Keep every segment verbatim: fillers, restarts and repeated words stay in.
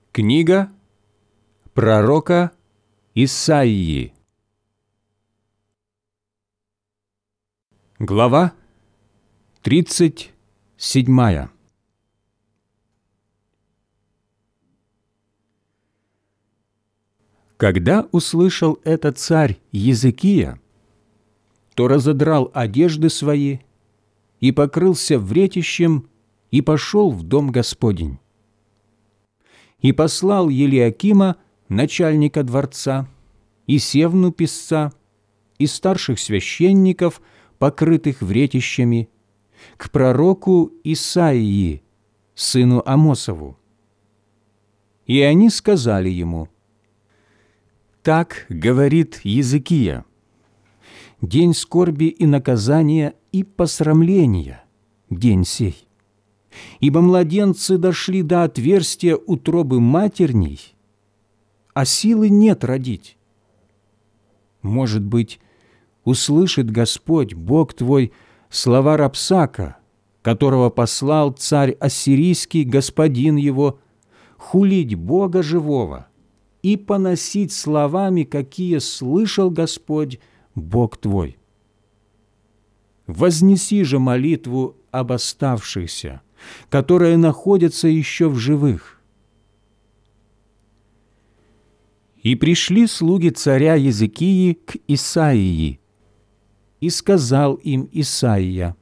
Книга пророка Исаии. Глава тридцать седьмая. Когда услышал это царь Езекия, то разодрал одежды свои и покрылся вретищем и пошел в дом Господень. И послал Елиакима, начальника дворца, и Севну писца, и старших священников, покрытых вретищами, к пророку Исаии, сыну Амосову. И они сказали ему: «Так говорит Езекия: день скорби и наказания и посрамления, день сей. Ибо младенцы дошли до отверстия утробы матерней, а силы нет родить. Может быть, услышит Господь, Бог твой, слова Рапсака, которого послал царь ассирийский, господин его, хулить Бога живого и поносить словами, какие слышал Господь, Бог твой. Вознеси же молитву об оставшихся, которые находятся еще в живых». И пришли слуги царя Езекии к Исаии, и сказал им Исаия: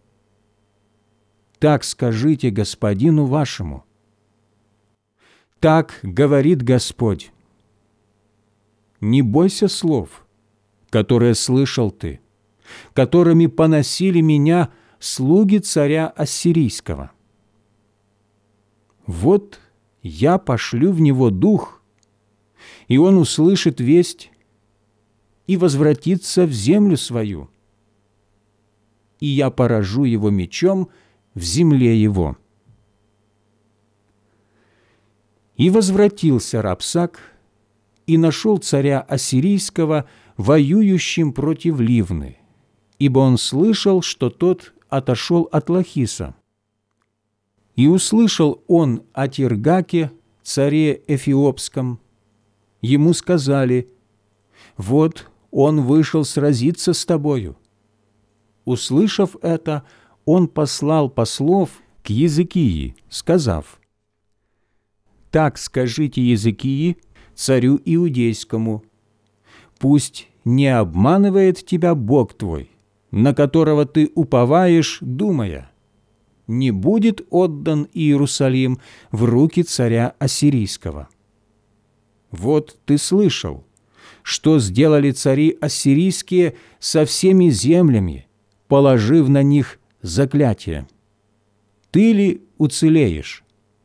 «Так скажите господину вашему: так говорит Господь: не бойся слов, которые слышал ты, которыми поносили меня слуги царя ассирийского. Вот я пошлю в него дух, и он услышит весть и возвратится в землю свою, и я поражу его мечом в земле его». И возвратился Рапсак и нашел царя ассирийского воюющим против Ливны, ибо он слышал, что тот отошел от Лахиса. И услышал он о Тиргаке, царе Эфиопском. Ему сказали: «Вот он вышел сразиться с тобою». Услышав это, он послал послов к Езекии, сказав: «Так скажите Езекии, царю иудейскому: пусть не обманывает тебя Бог твой, на которого ты уповаешь, думая: не будет отдан Иерусалим в руки царя ассирийского. Вот ты слышал, что сделали цари ассирийские со всеми землями, положив на них заклятие. Ты ли уцелеешь?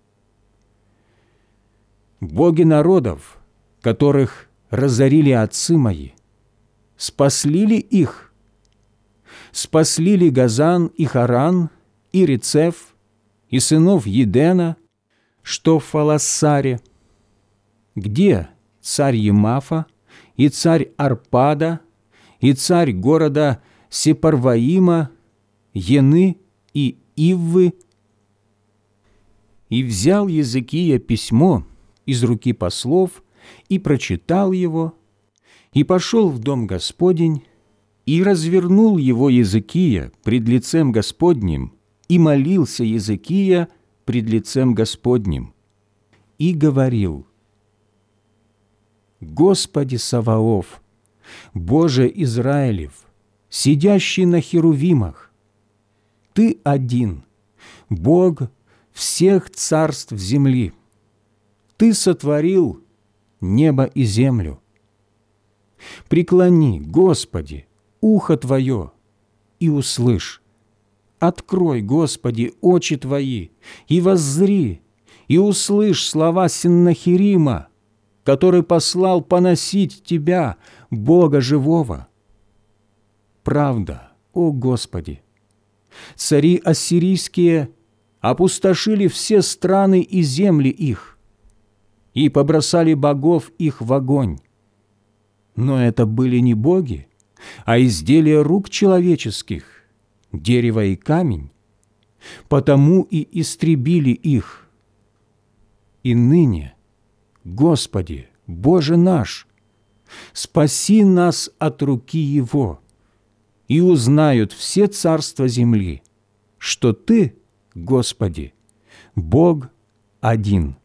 Боги народов, которых разорили отцы мои, спасли ли их? Спасли ли Газан и Харан, и Рецеф, и сынов Едена, что в Фалассаре? Где царь Емафа, и царь Арпада, и царь города Сепарваима, Ены и Иввы?» И взял Езекия письмо из руки послов, и прочитал его, и пошел в дом Господень, и развернул его Езекия пред лицем Господним, и молился Езекия пред лицем Господним, и говорил: «Господи Саваоф, Боже Израилев, сидящий на херувимах, Ты один, Бог всех царств земли. Ты сотворил небо и землю. Преклони, Господи, ухо Твое и услышь. Открой, Господи, очи Твои и воззри, и услышь слова Сеннахерима, который послал поносить Тебя, Бога живого. Правда, о Господи! Цари ассирийские опустошили все страны и земли их, и побросали богов их в огонь. Но это были не боги, а изделия рук человеческих, дерево и камень, потому и истребили их. И ныне, Господи, Боже наш, спаси нас от руки его, и узнают все царства земли, что Ты, Господи, Бог один».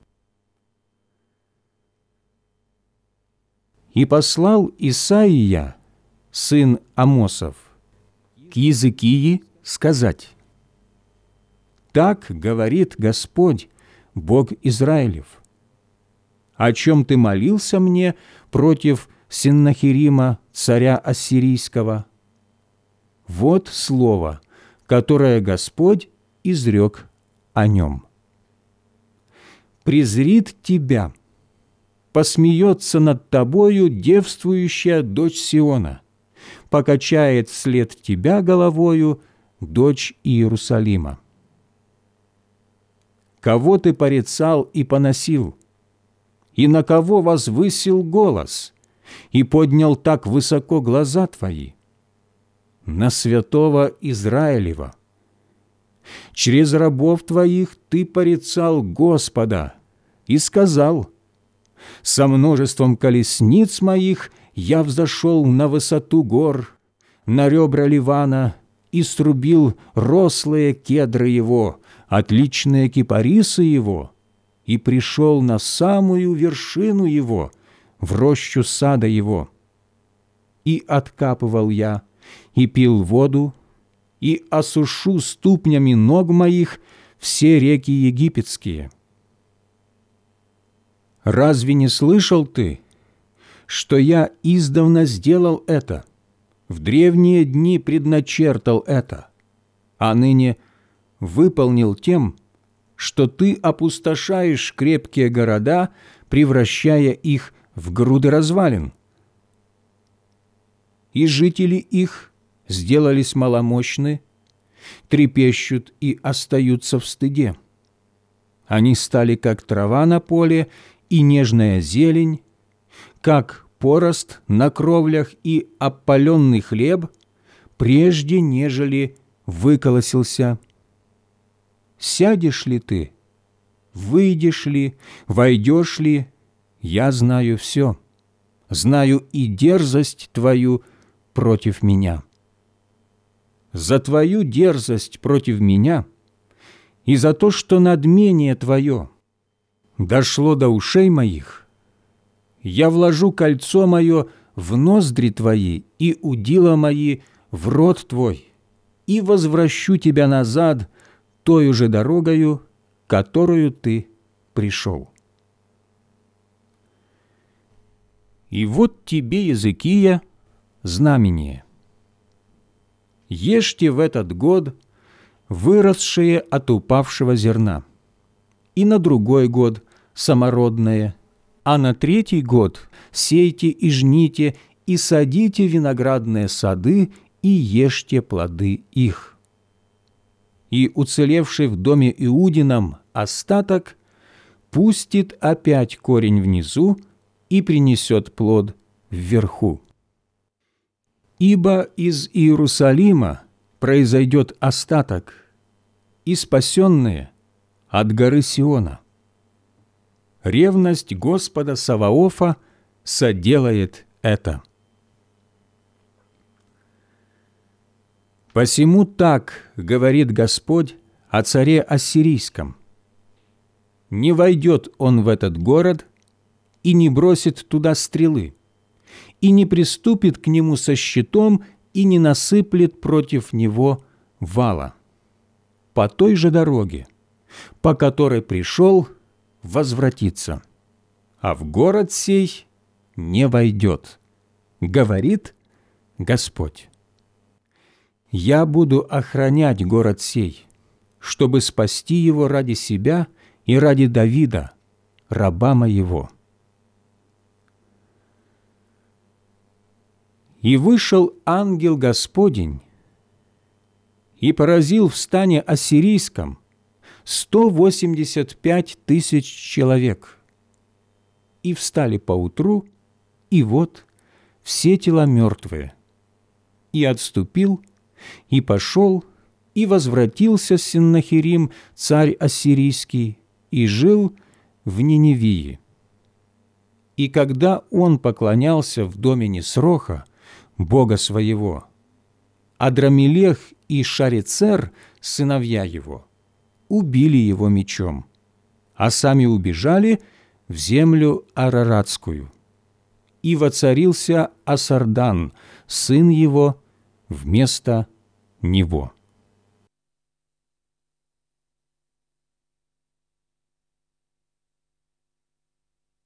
И послал Исаия, сын Амосов, к Иезекии сказать: «Так говорит Господь, Бог Израилев: о чем ты молился мне против Сеннахерима, царя Ассирийского? Вот слово, которое Господь изрек о нем. Презрит тебя, посмеется над тобою девствующая дочь Сиона, покачает вслед тебя головою дочь Иерусалима. Кого ты порицал и поносил, и на кого возвысил голос, и поднял так высоко глаза твои? На святого Израилева. Через рабов твоих ты порицал Господа и сказал: со множеством колесниц моих я взошел на высоту гор, на ребра Ливана, и срубил рослые кедры его, отличные кипарисы его, и пришел на самую вершину его, в рощу сада его. И откапывал я, и пил воду, и осушу ступнями ног моих все реки египетские. Разве не слышал ты, что я издавна сделал это, в древние дни предначертал это, а ныне выполнил тем, что ты опустошаешь крепкие города, превращая их в груды развалин? И жители их сделались маломощны, трепещут и остаются в стыде. Они стали, как трава на поле и нежная зелень, как порост на кровлях и опаленный хлеб, прежде нежели выколосился. Сядешь ли ты, выйдешь ли, войдешь ли, я знаю все, знаю и дерзость твою против меня. За твою дерзость против меня и за то, что надмение твое дошло до ушей моих, я вложу кольцо мое в ноздри твои и удила мои в рот твой, и возвращу тебя назад тою же дорогою, которую ты пришел. И вот тебе, Иезекия, знамение. Ешьте в этот год выросшее от упавшего зерна, и на другой год самородное, а на третий год сейте и жните, и садите виноградные сады, и ешьте плоды их. И уцелевший в доме Иудином остаток пустит опять корень внизу и принесет плод вверху. Ибо из Иерусалима произойдет остаток, и спасенные от горы Сиона. Ревность Господа Саваофа соделает это. Посему так говорит Господь о царе Ассирийском: не войдет он в этот город и не бросит туда стрелы, и не приступит к нему со щитом, и не насыплет против него вала. По той же дороге, по которой пришел, возвратится, а в город сей не войдет, говорит Господь. Я буду охранять город сей, чтобы спасти его ради себя и ради Давида, раба моего. И вышел ангел Господень и поразил в стане ассирийском сто восемьдесят пять тысяч человек. И встали поутру, и вот все тела мертвые. И отступил, и пошел, и возвратился Сеннахерим, царь ассирийский, и жил в Ниневии. И когда он поклонялся в доме Нисроха, бога своего, Адрамелех и Шарецер, сыновья его, убили его мечом, а сами убежали в землю Араратскую. И воцарился Асардан, сын его, вместо него.